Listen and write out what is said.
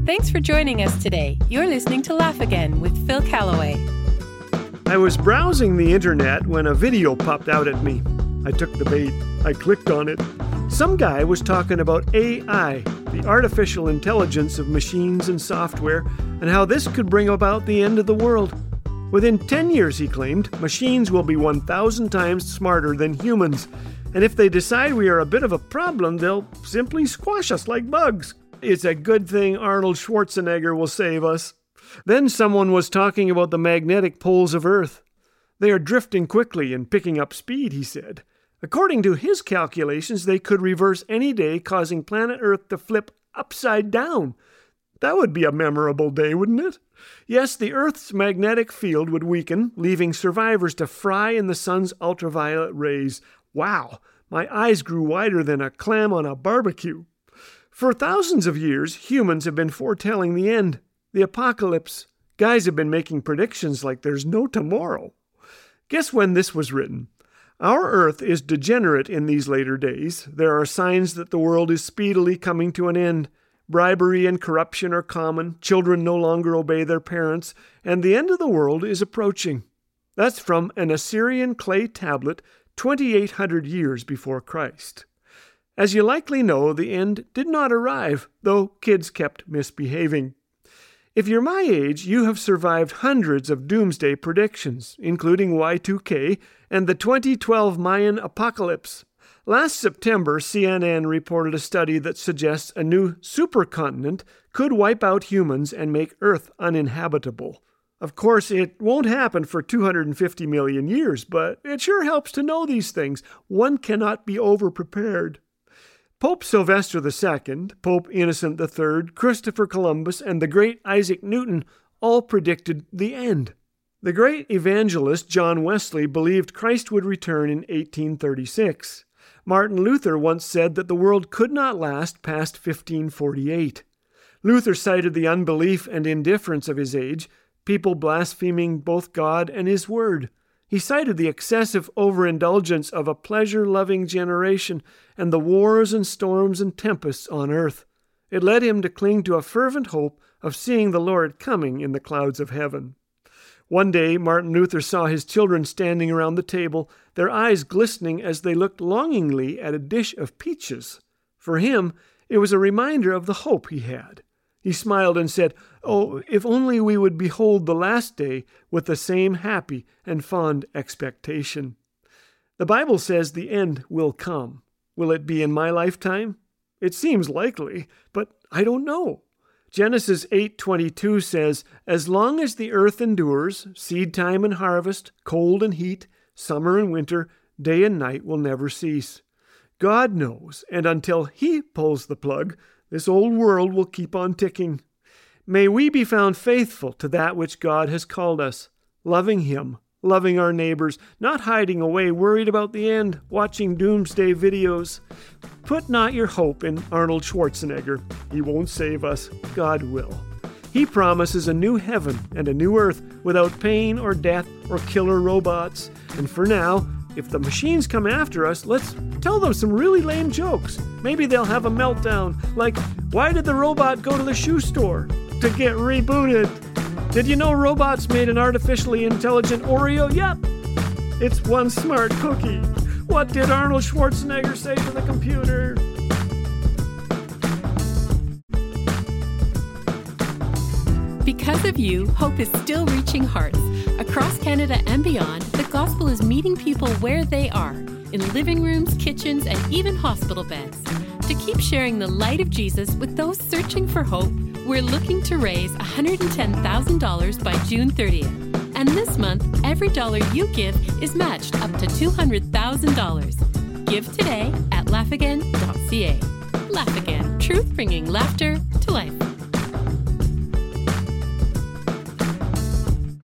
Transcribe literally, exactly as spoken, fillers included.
Thanks for joining us today. You're listening to Laugh Again with Phil Callaway. I was browsing the internet when a video popped out at me. I took the bait. I clicked on it. Some guy was talking about A I, the artificial intelligence of machines and software, and how this could bring about the end of the world. Within ten years, he claimed, machines will be one thousand times smarter than humans. And if they decide we are a bit of a problem, they'll simply squash us like bugs. It's a good thing Arnold Schwarzenegger will save us. Then someone was talking about the magnetic poles of Earth. They are drifting quickly and picking up speed, he said. According to his calculations, they could reverse any day, causing planet Earth to flip upside down. That would be a memorable day, wouldn't it? Yes, the Earth's magnetic field would weaken, leaving survivors to fry in the sun's ultraviolet rays. Wow, my eyes grew wider than a clam on a barbecue. For thousands of years, humans have been foretelling the end, the apocalypse. Guys have been making predictions like there's no tomorrow. Guess when this was written? Our Earth is degenerate in these later days. There are signs that the world is speedily coming to an end. Bribery and corruption are common. Children no longer obey their parents, and the end of the world is approaching. That's from an Assyrian clay tablet twenty-eight hundred years before Christ. As you likely know, the end did not arrive, though kids kept misbehaving. If you're my age, you have survived hundreds of doomsday predictions, including Y two K and the twenty twelve Mayan apocalypse. Last September, C N N reported a study that suggests a new supercontinent could wipe out humans and make Earth uninhabitable. Of course, it won't happen for two hundred fifty million years, but it sure helps to know these things. One cannot be over-prepared. Pope Sylvester the Second, Pope Innocent the Third, Christopher Columbus, and the great Isaac Newton all predicted the end. The great evangelist John Wesley believed Christ would return in eighteen thirty-six. Martin Luther once said that the world could not last past fifteen forty-eight. Luther cited the unbelief and indifference of his age, people blaspheming both God and his word. He cited the excessive overindulgence of a pleasure-loving generation and the wars and storms and tempests on earth. It led him to cling to a fervent hope of seeing the Lord coming in the clouds of heaven. One day, Martin Luther saw his children standing around the table, their eyes glistening as they looked longingly at a dish of peaches. For him, it was a reminder of the hope he had. He smiled and said, "Oh, if only we would behold the last day with the same happy and fond expectation." The Bible says the end will come. Will it be in my lifetime? It seems likely, but I don't know. Genesis eight twenty-two says, "As long as the earth endures, seed time and harvest, cold and heat, summer and winter, day and night will never cease." God knows, and until He pulls the plug, this old world will keep on ticking. May we be found faithful to that which God has called us, loving Him, loving our neighbors, not hiding away, worried about the end, watching doomsday videos. Put not your hope in Arnold Schwarzenegger. He won't save us. God will. He promises a new heaven and a new earth without pain or death or killer robots. And for now, if the machines come after us, let's tell them some really lame jokes. Maybe they'll have a meltdown, like, why did the robot go to the shoe store? To get rebooted. Did you know robots made an artificially intelligent Oreo? Yep, it's one smart cookie. What did Arnold Schwarzenegger say to the computer? Because of you, hope is still reaching hearts. Across Canada and beyond, the gospel is meeting people where they are, in living rooms, kitchens, and even hospital beds. To keep sharing the light of Jesus with those searching for hope, we're looking to raise one hundred ten thousand dollars by June thirtieth. And this month, every dollar you give is matched up to two hundred thousand dollars. Give today at laugh again dot c a. Laugh Again, truth bringing laughter to life.